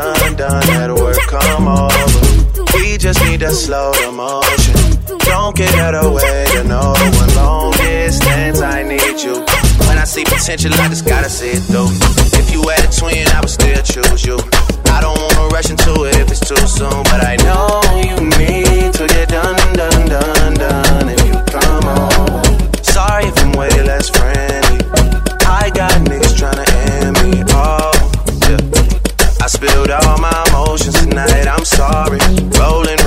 done, let work come over. We just need to slow the motion. Don't get out of way to no one. Long distance, I need you. When I see potential, I just gotta see it through. If you had a twin, I would still choose you. I don't wanna rush into it if it's too soon, but I know you need to get done if you come on. Sorry if I'm way less friendly. I got niggas tryna end me off. Yeah. I spilled all my emotions tonight, I'm sorry. Rolling